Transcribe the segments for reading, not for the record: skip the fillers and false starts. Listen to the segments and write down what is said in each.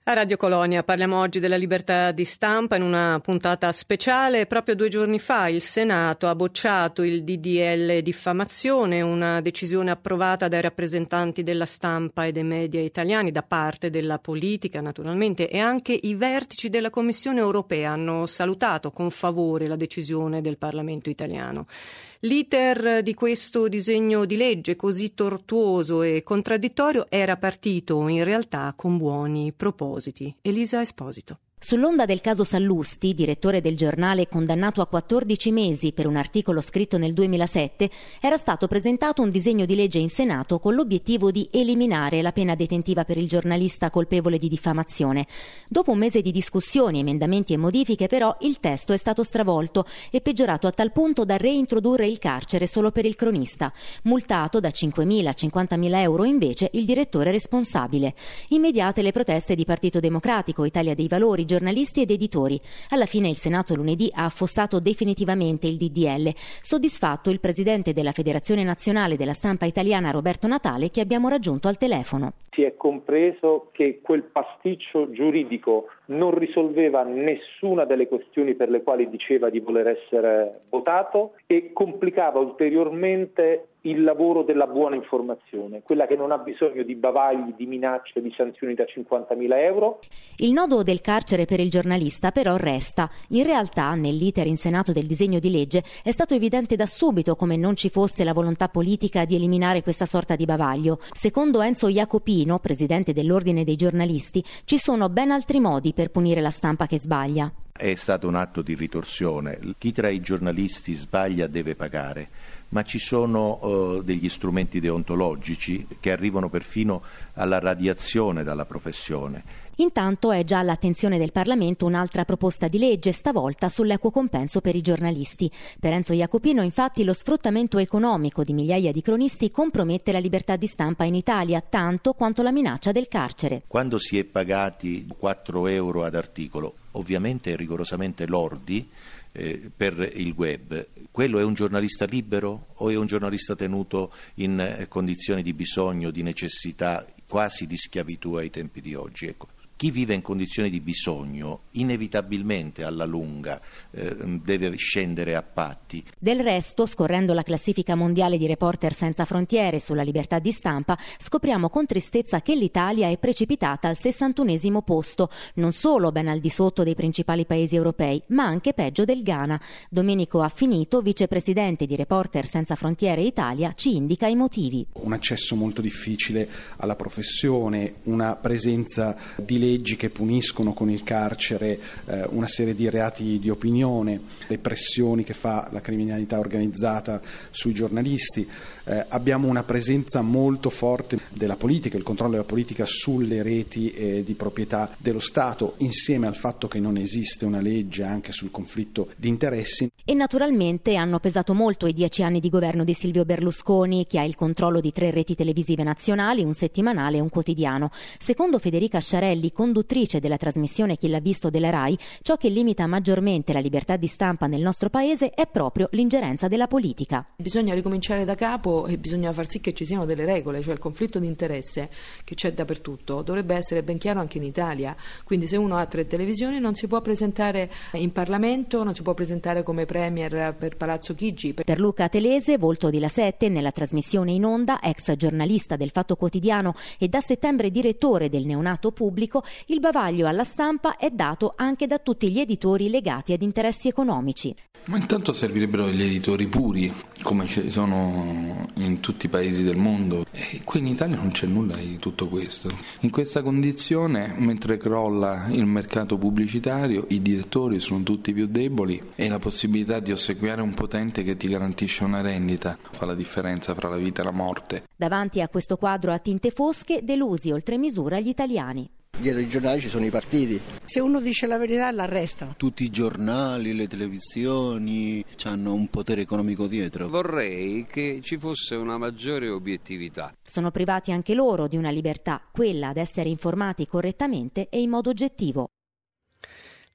A Radio Colonia parliamo oggi della libertà di stampa in una puntata speciale. Proprio 2 giorni fa il Senato ha bocciato il DDL diffamazione, una decisione approvata dai rappresentanti della stampa e dei media italiani, da parte della politica naturalmente, e anche i vertici della Commissione europea hanno salutato con favore la decisione del Parlamento italiano. L'iter di questo disegno di legge così tortuoso e contraddittorio era partito in realtà con buoni propositi. Elisa Esposito. Sull'onda del caso Sallusti, direttore del giornale condannato a 14 mesi per un articolo scritto nel 2007, era stato presentato un disegno di legge in Senato con l'obiettivo di eliminare la pena detentiva per il giornalista colpevole di diffamazione. Dopo un mese di discussioni, emendamenti e modifiche, però, il testo è stato stravolto e peggiorato a tal punto da reintrodurre il carcere solo per il cronista. Multato da 5.000 a 50.000 euro invece il direttore responsabile. Immediate le proteste di Partito Democratico, Italia dei Valori, giornalisti ed editori. Alla fine il Senato lunedì ha affossato definitivamente il DDL. Soddisfatto il presidente della Federazione Nazionale della Stampa Italiana, Roberto Natale, che abbiamo raggiunto al telefono. Si è compreso che quel pasticcio giuridico non risolveva nessuna delle questioni per le quali diceva di voler essere votato e complicava ulteriormente il lavoro della buona informazione, quella che non ha bisogno di bavagli, di minacce, di sanzioni da 50.000 euro. Il nodo del carcere per il giornalista però resta. In realtà, nell'iter in Senato del disegno di legge è stato evidente da subito come non ci fosse la volontà politica di eliminare questa sorta di bavaglio. Secondo Enzo Jacopino, presidente dell'Ordine dei giornalisti, ci sono ben altri modi per punire la stampa che sbaglia. È stato un atto di ritorsione. Chi tra i giornalisti sbaglia deve pagare, ma ci sono degli strumenti deontologici che arrivano perfino alla radiazione dalla professione. Intanto è già all'attenzione del Parlamento un'altra proposta di legge, stavolta sull'equo compenso per i giornalisti. Per Enzo Jacopino, infatti, lo sfruttamento economico di migliaia di cronisti compromette la libertà di stampa in Italia, tanto quanto la minaccia del carcere. Quando si è pagati 4 euro ad articolo, ovviamente rigorosamente lordi, per il web, quello è un giornalista libero o è un giornalista tenuto in condizioni di bisogno, di necessità, quasi di schiavitù ai tempi di oggi? Ecco. Chi vive in condizioni di bisogno inevitabilmente alla lunga deve scendere a patti. Del resto, scorrendo la classifica mondiale di Reporter Senza Frontiere sulla libertà di stampa, scopriamo con tristezza che l'Italia è precipitata al 61° posto, non solo ben al di sotto dei principali paesi europei, ma anche peggio del Ghana. Domenico Affinito, vicepresidente di Reporter Senza Frontiere Italia, ci indica i motivi. Un accesso molto difficile alla professione, una presenza di leggi che puniscono con il carcere una serie di reati di opinione, le pressioni che fa la criminalità organizzata sui giornalisti. Abbiamo una presenza molto forte della politica, il controllo della politica sulle reti di proprietà dello Stato, insieme al fatto che non esiste una legge anche sul conflitto di interessi. E naturalmente hanno pesato molto i 10 anni di governo di Silvio Berlusconi, che ha il controllo di 3 reti televisive nazionali, un settimanale e un quotidiano. Secondo Federica Sciarelli, conduttrice della trasmissione Chi l'ha visto della RAI, ciò che limita maggiormente la libertà di stampa nel nostro paese è proprio l'ingerenza della politica. Bisogna ricominciare da capo e bisogna far sì che ci siano delle regole, cioè il conflitto di interesse che c'è dappertutto dovrebbe essere ben chiaro anche in Italia. Quindi se uno ha 3 televisioni non si può presentare in Parlamento, non si può presentare come premier per Palazzo Chigi. Per Luca Telese, volto di La 7, nella trasmissione in onda, ex giornalista del Fatto Quotidiano e da settembre direttore del neonato Pubblico, il bavaglio alla stampa è dato anche da tutti gli editori legati ad interessi economici. Ma intanto servirebbero gli editori puri, come ci sono in tutti i paesi del mondo, e qui in Italia non c'è nulla di tutto questo. In questa condizione, mentre crolla il mercato pubblicitario, i direttori sono tutti più deboli e la possibilità di ossequiare un potente che ti garantisce una rendita fa la differenza fra la vita e la morte. Davanti a questo quadro a tinte fosche, delusi oltre misura gli italiani. Dietro i giornali ci sono i partiti. Se uno dice la verità l'arrestano. Tutti i giornali, le televisioni hanno un potere economico dietro. Vorrei che ci fosse una maggiore obiettività. Sono privati anche loro di una libertà, quella ad essere informati correttamente e in modo oggettivo.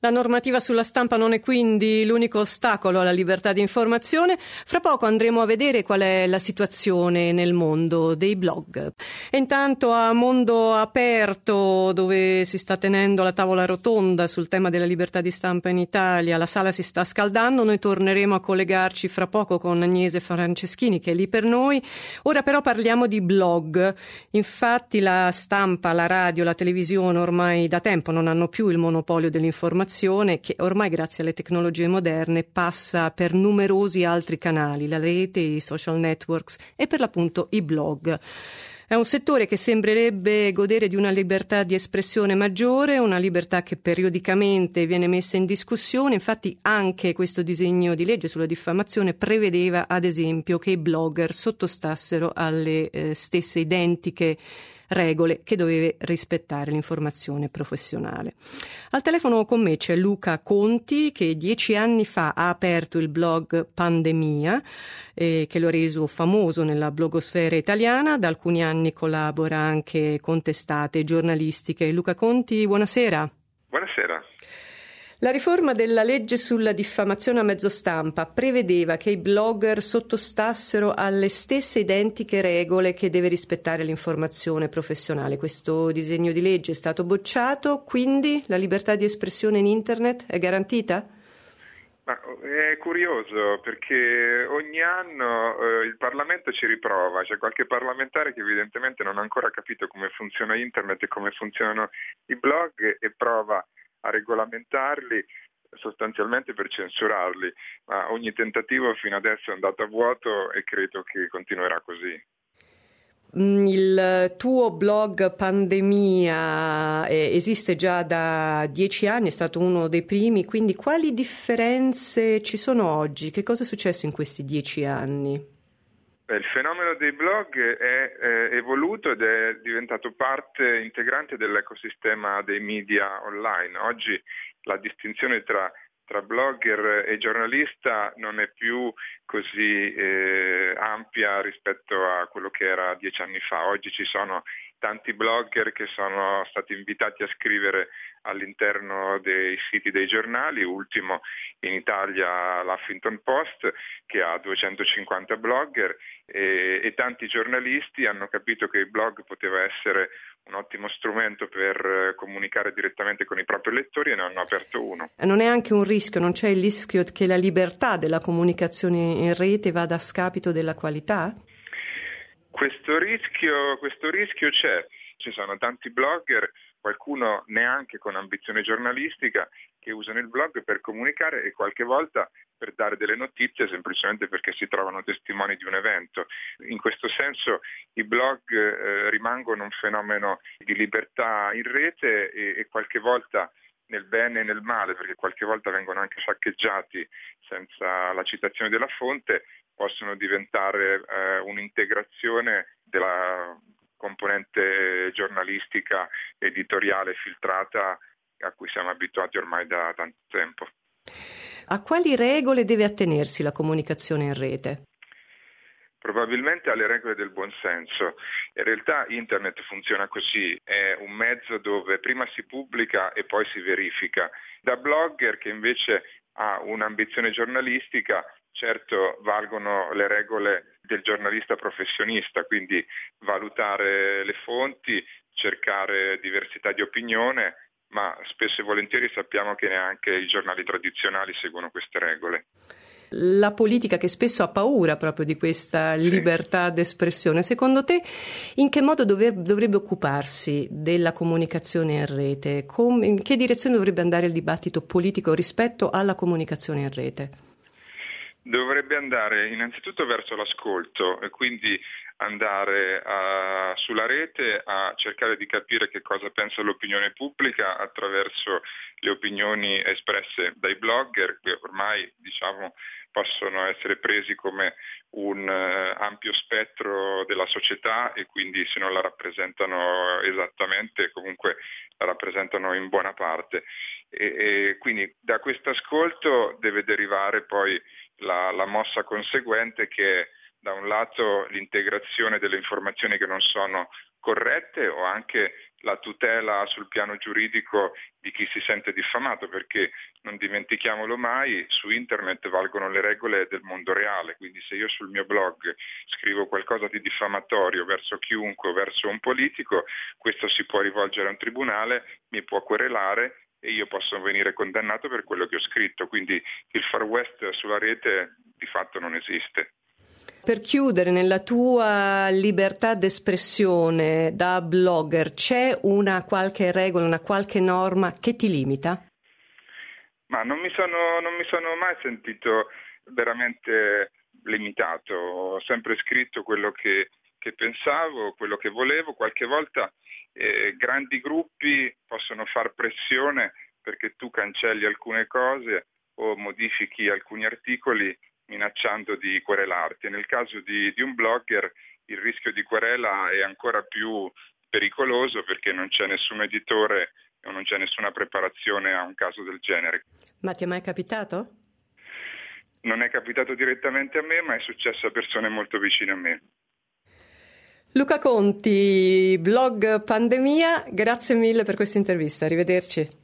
La normativa sulla stampa non è quindi l'unico ostacolo alla libertà di informazione. Fra poco andremo a vedere qual è la situazione nel mondo dei blog. E intanto a Mondo Aperto, dove si sta tenendo la tavola rotonda sul tema della libertà di stampa in Italia, la sala si sta scaldando. Noi torneremo a collegarci fra poco con Agnese Franceschini, che è lì per noi. Ora però parliamo di blog. Infatti la stampa, la radio, la televisione ormai da tempo non hanno più il monopolio dell'informazione, che ormai grazie alle tecnologie moderne passa per numerosi altri canali, la rete, i social networks e per l'appunto i blog. È un settore che sembrerebbe godere di una libertà di espressione maggiore, una libertà che periodicamente viene messa in discussione. Infatti anche questo disegno di legge sulla diffamazione prevedeva ad esempio che i blogger sottostassero alle stesse identiche regole che doveva rispettare l'informazione professionale. Al telefono con me c'è Luca Conti, che 10 anni fa ha aperto il blog Pandemia, che lo ha reso famoso nella blogosfera italiana. Da alcuni anni collabora anche con testate giornalistiche. Luca Conti, buonasera. Buonasera. La riforma della legge sulla diffamazione a mezzo stampa prevedeva che i blogger sottostassero alle stesse identiche regole che deve rispettare l'informazione professionale. Questo disegno di legge è stato bocciato, quindi la libertà di espressione in internet è garantita? Ma è curioso perché ogni anno il Parlamento ci riprova, c'è qualche parlamentare che evidentemente non ha ancora capito come funziona internet e come funzionano i blog e prova a regolamentarli sostanzialmente per censurarli, ma ogni tentativo fino adesso è andato a vuoto e credo che continuerà così. Il tuo blog Pandemia esiste già da 10 anni, è stato uno dei primi, quindi quali differenze ci sono oggi? Che cosa è successo in questi 10 anni? Il fenomeno dei blog è evoluto ed è diventato parte integrante dell'ecosistema dei media online. Oggi la distinzione tra blogger e giornalista non è più così ampia rispetto a quello che era 10 anni fa. Oggi ci sono tanti blogger che sono stati invitati a scrivere all'interno dei siti dei giornali, ultimo in Italia l'Huffington Post che ha 250 blogger e tanti giornalisti hanno capito che il blog poteva essere un ottimo strumento per comunicare direttamente con i propri lettori e ne hanno aperto uno. Non è anche un rischio, non c'è il rischio che la libertà della comunicazione in rete vada a scapito della qualità? Questo rischio c'è. Ci sono tanti blogger, qualcuno neanche con ambizione giornalistica, che usano il blog per comunicare e qualche volta per dare delle notizie semplicemente perché si trovano testimoni di un evento. In questo senso i blog rimangono un fenomeno di libertà in rete e qualche volta nel bene e nel male, perché qualche volta vengono anche saccheggiati senza la citazione della fonte, possono diventare un'integrazione della componente giornalistica editoriale filtrata a cui siamo abituati ormai da tanto tempo. A quali regole deve attenersi la comunicazione in rete? Probabilmente alle regole del buonsenso. In realtà internet funziona così, è un mezzo dove prima si pubblica e poi si verifica. Da blogger che invece ha un'ambizione giornalistica, certo valgono le regole del giornalista professionista, quindi valutare le fonti, cercare diversità di opinione, ma spesso e volentieri sappiamo che neanche i giornali tradizionali seguono queste regole. La politica che spesso ha paura proprio di questa libertà d'espressione, secondo te in che modo dovrebbe occuparsi della comunicazione in rete? In che direzione dovrebbe andare il dibattito politico rispetto alla comunicazione in rete? Dovrebbe andare innanzitutto verso l'ascolto e quindi andare sulla rete a cercare di capire che cosa pensa l'opinione pubblica attraverso le opinioni espresse dai blogger, che ormai possono essere presi come un ampio spettro della società e quindi se non la rappresentano esattamente comunque la rappresentano in buona parte e quindi da questo ascolto deve derivare poi la mossa conseguente che è da un lato l'integrazione delle informazioni che non sono corrette o anche la tutela sul piano giuridico di chi si sente diffamato, perché non dimentichiamolo mai, su internet valgono le regole del mondo reale, quindi se io sul mio blog scrivo qualcosa di diffamatorio verso chiunque o verso un politico, questo si può rivolgere a un tribunale, mi può querelare e io posso venire condannato per quello che ho scritto, quindi il Far West sulla rete di fatto non esiste. Per chiudere, nella tua libertà d'espressione da blogger, c'è una qualche regola, una qualche norma che ti limita? Ma non mi sono mai sentito veramente limitato, ho sempre scritto quello che pensavo, quello che volevo. Qualche volta grandi gruppi possono far pressione perché tu cancelli alcune cose o modifichi alcuni articoli minacciando di querelarti. Nel caso di un blogger il rischio di querela è ancora più pericoloso perché non c'è nessun editore o non c'è nessuna preparazione a un caso del genere. Ma ti è mai capitato? Non è capitato direttamente a me, ma è successo a persone molto vicine a me. Luca Conti, blog Pandemia, grazie mille per questa intervista, arrivederci.